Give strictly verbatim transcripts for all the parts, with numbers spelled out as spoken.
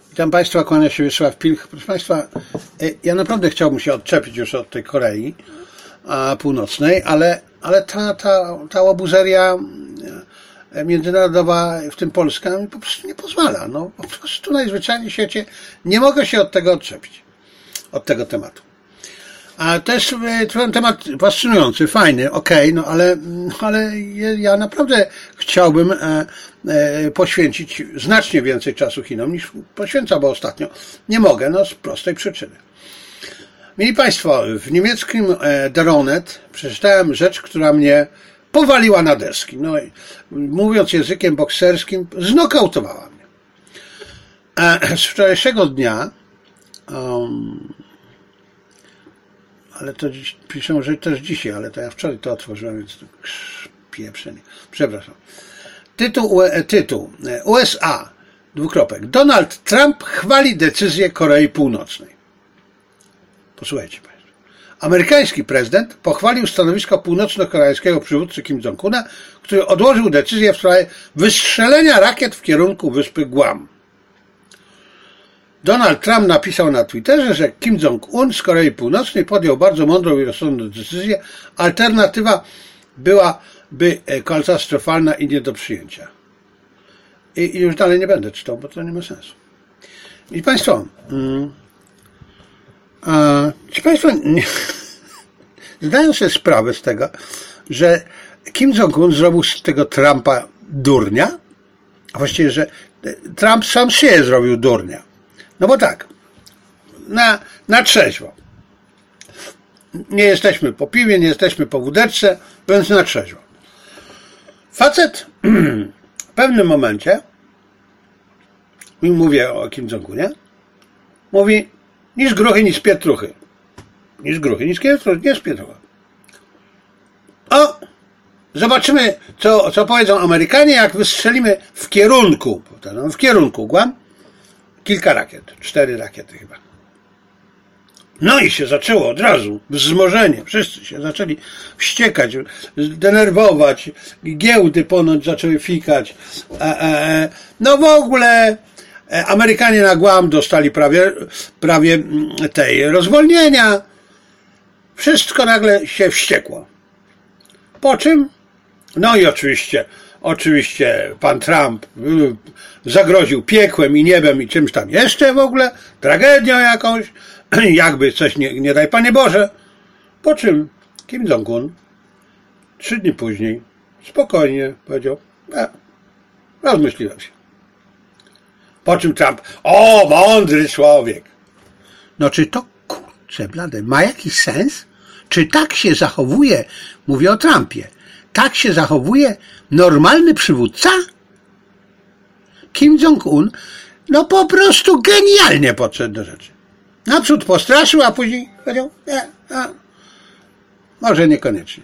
Witam Państwa, kłania się Wiesław Pilch. Proszę Państwa, ja naprawdę chciałbym się odczepić już od tej Korei Północnej, ale, ale ta, ta, ta łabuzeria międzynarodowa, w tym Polska, mi po prostu nie pozwala. No, po prostu najzwyczajniej w świecie nie mogę się od tego odczepić, od tego tematu. A to jest temat fascynujący, fajny, okej, okay, no ale, ale ja naprawdę chciałbym e, e, poświęcić znacznie więcej czasu Chinom niż poświęcam, bo ostatnio nie mogę, no z prostej przyczyny. Mili Państwo, w niemieckim Der Ronet przeczytałem rzecz, która mnie powaliła na deski. No, mówiąc językiem bokserskim, znokautowała mnie. E, z wczorajszego dnia um, ale to dziś, piszą, że też dzisiaj, ale to ja wczoraj to otworzyłem, więc to pieprzenie. Przepraszam. Tytuł, tytuł U S A, dwukropek. Donald Trump chwali decyzję Korei Północnej. Posłuchajcie Państwo. Amerykański prezydent pochwalił stanowisko północno-koreańskiego przywódcy Kim Jong-una, który odłożył decyzję w sprawie wystrzelenia rakiet w kierunku wyspy Guam. Donald Trump napisał na Twitterze, że Kim Jong-un z Korei Północnej podjął bardzo mądrą i rozsądną decyzję. Alternatywa byłaby katastrofalna i nie do przyjęcia. I już dalej nie będę czytał, bo to nie ma sensu. I Państwo, mm, a, czy Państwo nie, zdają sobie sprawę z tego, że Kim Jong-un zrobił z tego Trumpa durnia? A właściwie, że Trump sam się zrobił durnia. No bo tak, na, na trzeźwo. Nie jesteśmy po piwie, nie jesteśmy po wódeczce, więc na trzeźwo. Facet w pewnym momencie, mówię o Kim Jong-unie, mówi, niż gruchy, niż pietruchy. Niż gruchy, niż pietruchy, nie z pietruchy. O, zobaczymy, co, co powiedzą Amerykanie, jak wystrzelimy w kierunku, w kierunku Guam, kilka rakiet, cztery rakiety chyba. No i się zaczęło od razu wzmożenie. Wszyscy się zaczęli wściekać, denerwować. Giełdy ponoć zaczęły fikać. E, e, no w ogóle Amerykanie na Guam dostali prawie, prawie tej rozwolnienia. Wszystko nagle się wściekło. Po czym? No i oczywiście Oczywiście pan Trump zagroził piekłem i niebem i czymś tam jeszcze w ogóle, tragedią jakąś, jakby coś nie, nie daj Panie Boże. Po czym Kim Jong-un trzy dni później spokojnie powiedział, e, rozmyśliłem się. Po czym Trump, o, mądry człowiek. No czy to, kurczę blade, ma jakiś sens? Czy tak się zachowuje, mówię o Trumpie, tak się zachowuje normalny przywódca? Kim Jong-un no po prostu genialnie podszedł do rzeczy. Naprzód postraszył, a później powiedział, nie, a, może niekoniecznie.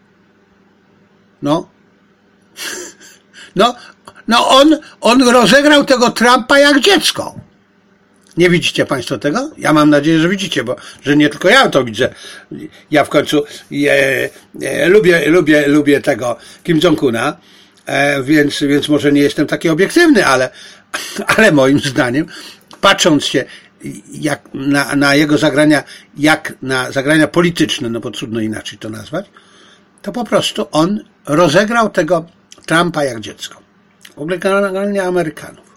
No. No, no on, on rozegrał tego Trumpa jak dziecko. Nie widzicie Państwo tego? Ja mam nadzieję, że widzicie, bo że nie tylko ja to widzę. Ja w końcu e, e, lubię, lubię, lubię tego Kim Jong-una, e, więc, więc może nie jestem taki obiektywny, ale, ale moim zdaniem, patrząc się jak na, na jego zagrania, jak na zagrania polityczne, no bo trudno inaczej to nazwać, to po prostu on rozegrał tego Trumpa jak dziecko. W ogóle generalnie Amerykanów.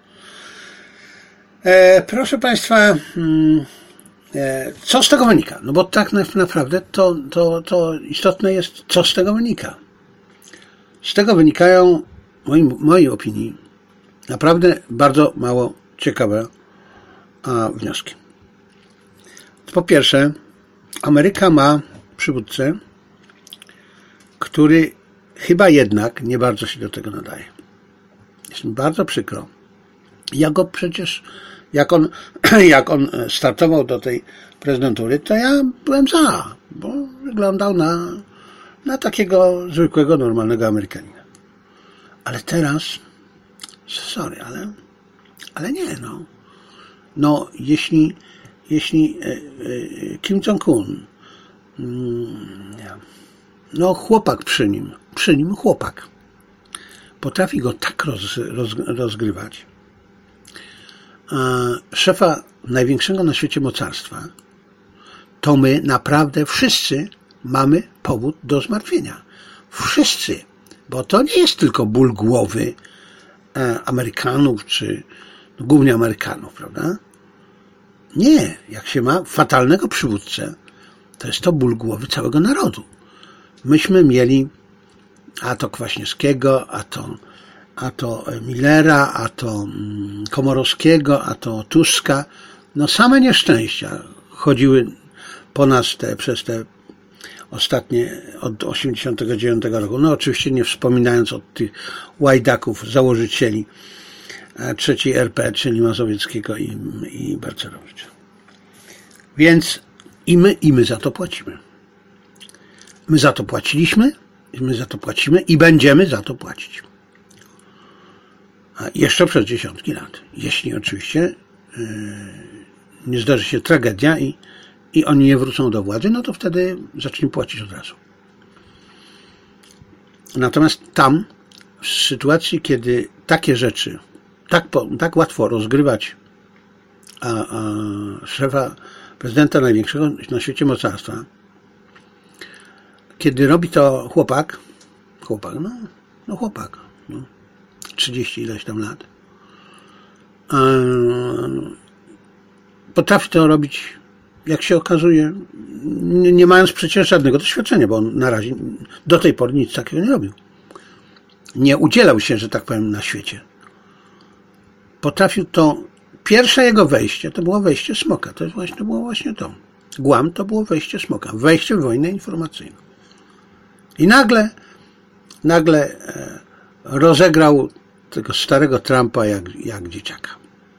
E, proszę Państwa, e, co z tego wynika? No bo tak naprawdę to, to, to istotne jest, co z tego wynika. Z tego wynikają, w moim, mojej opinii, naprawdę bardzo mało ciekawe a, wnioski. Po pierwsze, Ameryka ma przywódcę, który chyba jednak nie bardzo się do tego nadaje. Jest mi bardzo przykro. Ja go przecież, jak on, jak on startował do tej prezydentury, to ja byłem za, bo wyglądał na, na takiego zwykłego, normalnego Amerykanina. Ale teraz, sorry, ale, ale nie, no. No, jeśli, jeśli Kim Jong-un, no chłopak przy nim, przy nim chłopak, potrafi go tak roz, roz, rozgrywać, szefa największego na świecie mocarstwa, to my naprawdę wszyscy mamy powód do zmartwienia. Wszyscy. Bo to nie jest tylko ból głowy Amerykanów, czy no, głównie Amerykanów, prawda? Nie. Jak się ma fatalnego przywódcę, to jest to ból głowy całego narodu. Myśmy mieli a to Kwaśniewskiego, a to, a to Millera, a to Komorowskiego, a to Tuska. No same nieszczęścia chodziły po nas te, przez te ostatnie, od osiemdziesiątego dziewiątego roku. No oczywiście nie wspominając o tych łajdaków, założycieli trzeciej R P, czyli Mazowieckiego i, i Balcerowicza. Więc i my, i my za to płacimy. My za to płaciliśmy, my za to płacimy i będziemy za to płacić. A jeszcze przez dziesiątki lat. Jeśli oczywiście yy, nie zdarzy się tragedia i, i oni nie wrócą do władzy, no to wtedy zaczniemy płacić od razu. Natomiast tam, w sytuacji, kiedy takie rzeczy tak, tak łatwo rozgrywać a, a szefa, prezydenta największego na świecie mocarstwa, kiedy robi to chłopak, chłopak, no, no chłopak, no, trzydzieści ileś tam lat, potrafi to robić, jak się okazuje, nie, nie mając przecież żadnego doświadczenia, bo on na razie do tej pory nic takiego nie robił. Nie udzielał się, że tak powiem, na świecie. Potrafił to, pierwsze jego wejście to było wejście Smoka, to, jest właśnie, to było właśnie to. Guam to było wejście Smoka, wejście w wojnę informacyjną. I nagle, nagle e, rozegrał tego starego Trumpa jak, jak dzieciaka.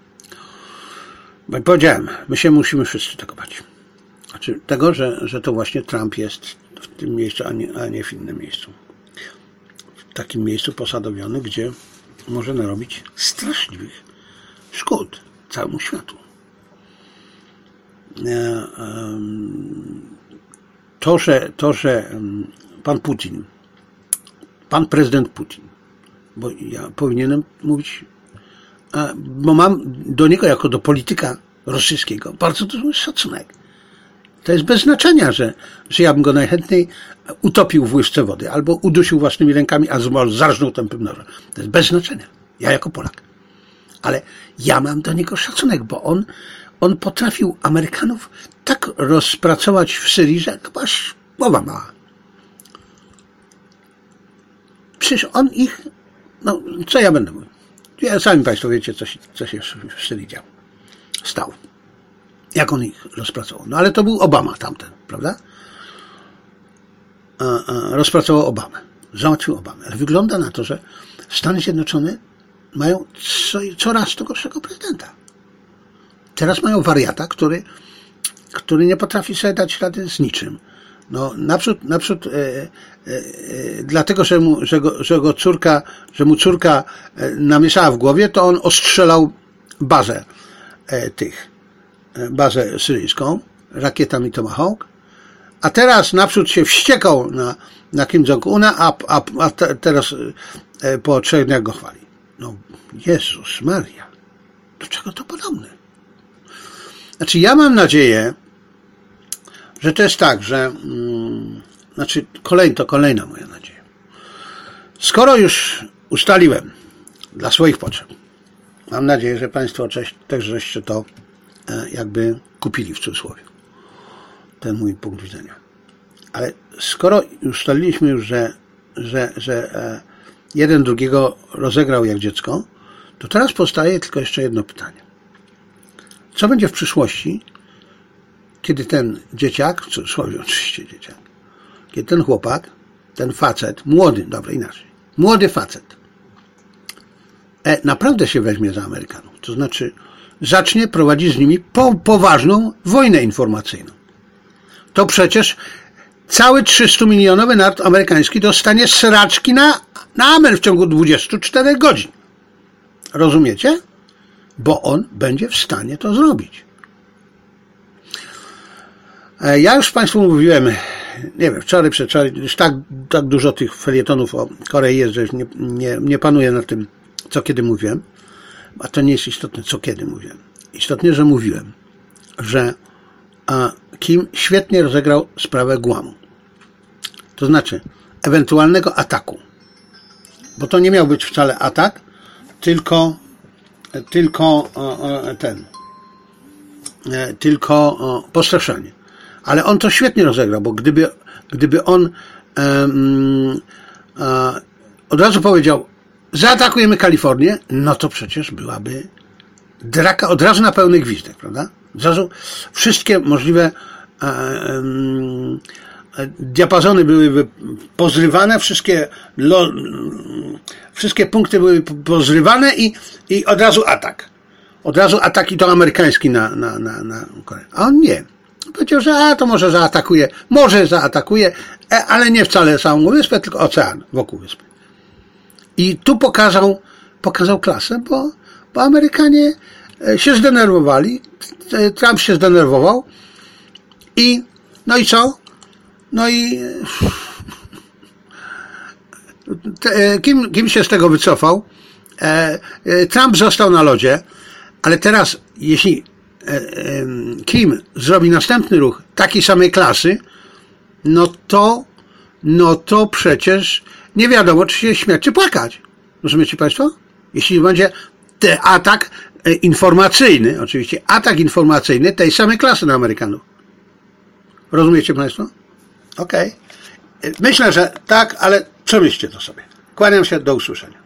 Bo jak powiedziałem, my się musimy wszyscy tego bać. Znaczy tego, że, że to właśnie Trump jest w tym miejscu, a nie, a nie w innym miejscu. W takim miejscu posadowiony, gdzie może narobić straszliwych szkód całemu światu. To, że, to, że pan Putin, pan prezydent Putin, bo ja powinienem mówić, bo mam do niego jako do polityka rosyjskiego bardzo duży szacunek. To jest bez znaczenia, że, że ja bym go najchętniej utopił w łyżce wody albo udusił własnymi rękami, albo zarżnął tępym nożem. To jest bez znaczenia. Ja jako Polak. Ale ja mam do niego szacunek, bo on, on potrafił Amerykanów tak rozpracować w Syrii, że chyba aż głowa mała. Przecież on ich, no co ja będę mówił? Ja, sami Państwo wiecie, co się, co się w Syrii działo. Stał. Jak on ich rozpracował. No ale to był Obama tamten, prawda? A, a, rozpracował Obamę. Załatwił Obamę. Ale wygląda na to, że Stany Zjednoczone mają co, coraz to gorszego prezydenta. Teraz mają wariata, który, który nie potrafi sobie dać rady z niczym. No, naprzód, naprzód e, e, e, dlatego, że mu, że, go, że go córka, że mu córka namieszała w głowie, to on ostrzelał bazę e, tych, e, bazę syryjską rakietami Tomahawk, a teraz naprzód się wściekał na, na Kim Jong-una, a, a, a te, teraz e, po trzech dniach go chwali. No, Jezus Maria, do czego to podobne? Znaczy, ja mam nadzieję, że to jest tak, że hmm, znaczy kolej, to kolejna moja nadzieja. Skoro już ustaliłem dla swoich potrzeb, mam nadzieję, że Państwo też żeście to e, jakby kupili w cudzysłowie. Ten mój punkt widzenia. Ale skoro ustaliliśmy już, że, że, że e, jeden drugiego rozegrał jak dziecko, to teraz powstaje tylko jeszcze jedno pytanie. Co będzie w przyszłości, kiedy ten dzieciak, w cudzysłowie oczywiście dzieciak, kiedy ten chłopak, ten facet, młody, dobra inaczej, młody facet, e, naprawdę się weźmie za Amerykanów, to znaczy zacznie prowadzić z nimi po, poważną wojnę informacyjną. To przecież cały trzystu-milionowy naród amerykański dostanie sraczki na, na amen w ciągu dwudziestu czterech godzin. Rozumiecie? Bo on będzie w stanie to zrobić. Ja już Państwu mówiłem, nie wiem, wczoraj, przedwczoraj, już tak, tak dużo tych felietonów o Korei jest, że już nie, nie, nie panuję nad tym, co kiedy mówiłem, a to nie jest istotne, co kiedy mówiłem. Istotnie, że mówiłem, że a, Kim świetnie rozegrał sprawę Guamu. To znaczy ewentualnego ataku. Bo to nie miał być wcale atak, tylko, tylko o, o, ten, e, tylko o, postraszanie. Ale on to świetnie rozegrał, bo gdyby, gdyby on e, e, od razu powiedział, zaatakujemy Kalifornię, no to przecież byłaby draka od razu na pełny gwizdek, prawda? Od razu wszystkie możliwe e, e, diapazony byłyby pozrywane, wszystkie, lo, wszystkie punkty były pozrywane i, i od razu atak. Od razu atak i to amerykański na, na, na, na Koreę. A on nie. Powiedział, że a, to może zaatakuje, może zaatakuje, ale nie wcale samą wyspę, tylko ocean wokół wyspy. I tu pokazał, pokazał klasę, bo, bo Amerykanie się zdenerwowali, Trump się zdenerwował i no i co? No i Kim, Kim się z tego wycofał? Trump został na lodzie, ale teraz jeśli Kim zrobi następny ruch takiej samej klasy, no to no to przecież nie wiadomo, czy się śmiać, czy płakać. Rozumiecie Państwo? Jeśli będzie te atak informacyjny, oczywiście atak informacyjny tej samej klasy na Amerykanów. Rozumiecie Państwo? Okej. Okay. Myślę, że tak, ale przemyślcie to sobie. Kłaniam się, do usłyszenia.